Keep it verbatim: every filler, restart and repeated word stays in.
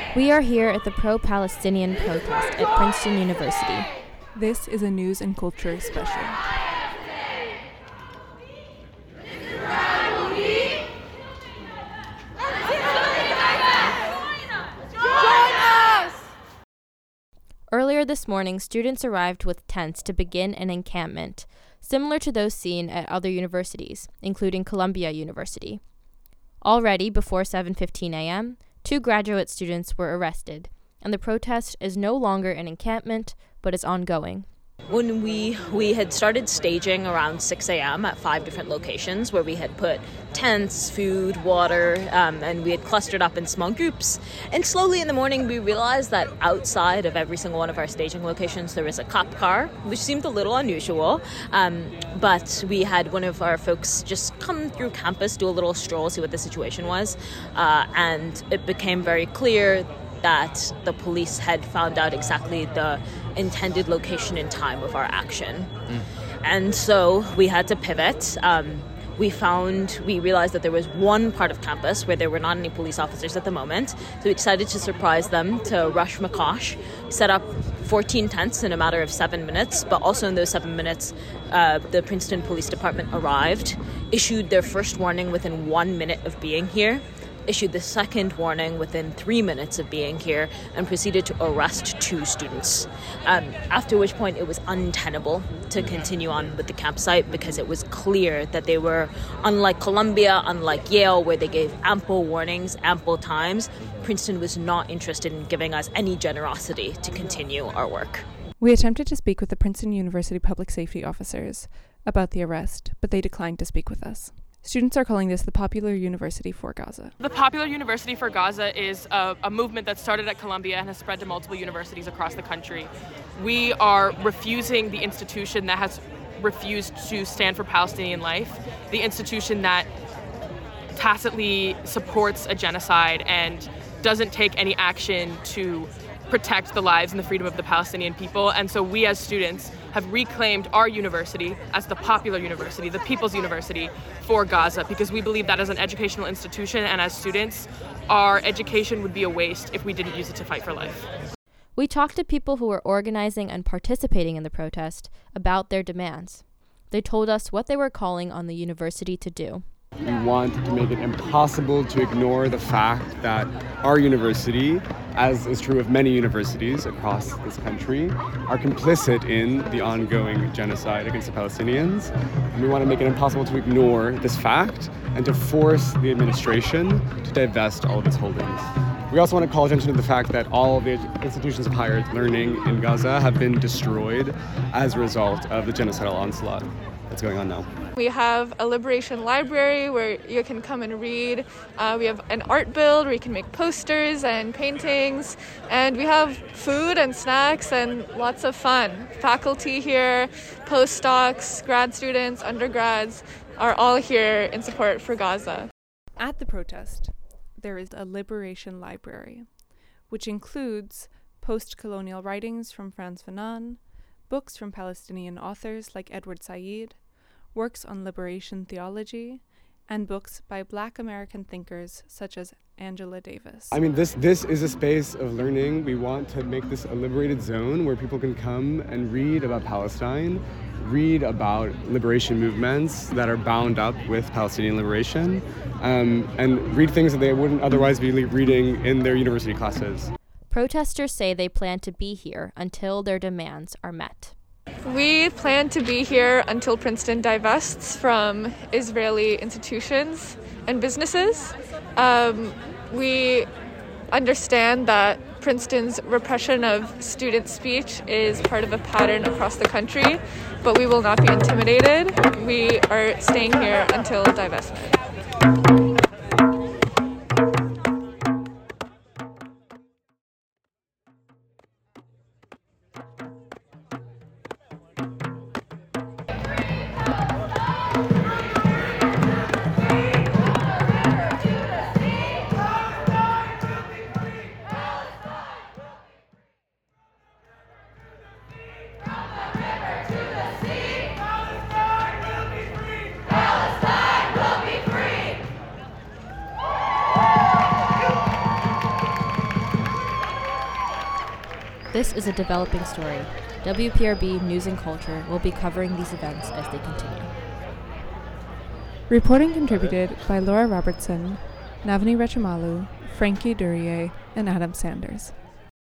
We are here at the pro-Palestinian protest at Princeton University. This is a news and culture special. Earlier this morning, students arrived with tents to begin an encampment, similar to those seen at other universities, including Columbia University. Already, before seven fifteen a.m., two graduate students were arrested, and the protest is no longer an encampment, but is ongoing. When we we had started staging around six a.m. at five different locations where we had put tents, food, water, um, and we had clustered up in small groups. And slowly in the morning, we realized that outside of every single one of our staging locations, there was a cop car, which seemed a little unusual. Um, but we had one of our folks just come through campus, do a little stroll, see what the situation was. Uh, and it became very clear that the police had found out exactly the intended location and time of our action. Mm. And so we had to pivot. Um, we found, we realized that there was one part of campus where there were not any police officers at the moment. So we decided to surprise them, to rush McCosh, set up fourteen tents in a matter of seven minutes. But also in those seven minutes, uh, the Princeton Police Department arrived, issued their first warning within one minute of being here, issued the second warning within three minutes of being here, and proceeded to arrest two students. Um, after which point it was untenable to continue on with the campsite because it was clear that they were, unlike Columbia, unlike Yale, where they gave ample warnings, ample times, Princeton was not interested in giving us any generosity to continue our work. We attempted to speak with the Princeton University public safety officers about the arrest, but they declined to speak with us. Students are calling this the Popular University for Gaza. The Popular University for Gaza is a, a movement that started at Columbia and has spread to multiple universities across the country. We are refusing the institution that has refused to stand for Palestinian life, the institution that tacitly supports a genocide and doesn't take any action to protect the lives and the freedom of the Palestinian people. And so we as students have reclaimed our university as the Popular University, the People's University for Gaza, because we believe that as an educational institution and as students, our education would be a waste if we didn't use it to fight for life. We talked to people who were organizing and participating in the protest about their demands. They told us what they were calling on the university to do. We want to make it impossible to ignore the fact that our university, as is true of many universities across this country, are complicit in the ongoing genocide against the Palestinians. And we want to make it impossible to ignore this fact and to force the administration to divest all of its holdings. We also want to call attention to the fact that all of the institutions of higher learning in Gaza have been destroyed as a result of the genocidal onslaught that's going on now. We have a liberation library where you can come and read. Uh, we have an art build where you can make posters and paintings. And we have food and snacks and lots of fun. Faculty here, postdocs, grad students, undergrads are all here in support for Gaza. At the protest, there is a liberation library, which includes post-colonial writings from Frantz Fanon, books from Palestinian authors like Edward Said, works on liberation theology, and books by Black American thinkers such as Angela Davis. I mean, this this is a space of learning. We want to make this a liberated zone where people can come and read about Palestine, read about liberation movements that are bound up with Palestinian liberation, um, and read things that they wouldn't otherwise be reading in their university classes. Protesters say they plan to be here until their demands are met. We plan to be here until Princeton divests from Israeli institutions and businesses. Um, we understand that Princeton's repression of student speech is part of a pattern across the country, but we will not be intimidated. We are staying here until divestment. This is a developing story. W P R B News and Culture will be covering these events as they continue. Reporting contributed by Laura Robertson, Navani Rechamalu, Frankie Duryea, and Adam Sanders.